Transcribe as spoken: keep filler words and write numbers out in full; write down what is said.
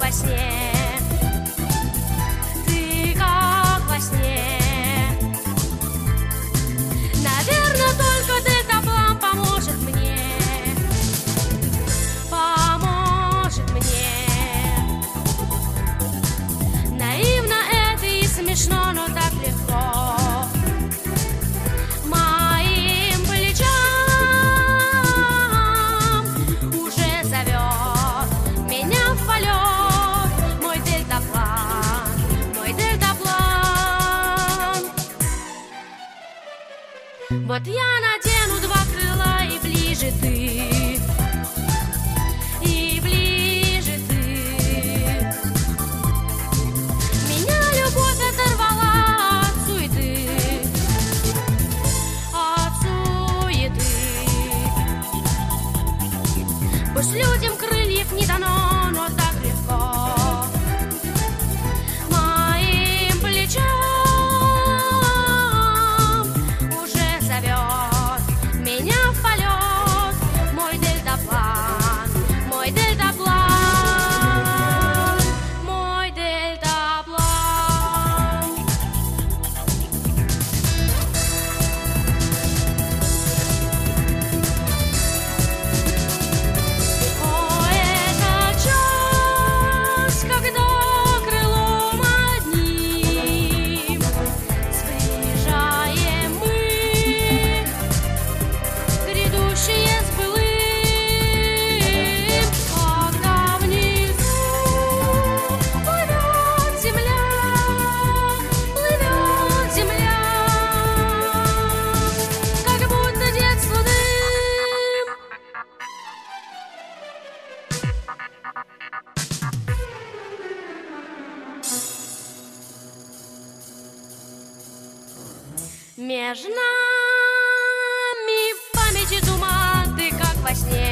во сне, ты как во сне. Наверное, только дельтаплан поможет мне, поможет мне. Наивно это и смешно, но так легко. Моим плечам уже зовет меня в полет мой дельтаплан, мой дельтаплан. Вот я надену два крыла, и ближе ты, и ближе ты. Меня любовь оторвала от суеты, от суеты. Пусть людям крыльев не дано, но так легко. Моим плечам уже зовет меня в полет мой дельтаплан, мой дельтаплан, мой дельтаплан. О, это час, когда крылом одним сближаем мы грядущее с былым, когда внизу плывет земля, плывет земля, как будто детство дым. Между нами в памяти туман, ты как во сне.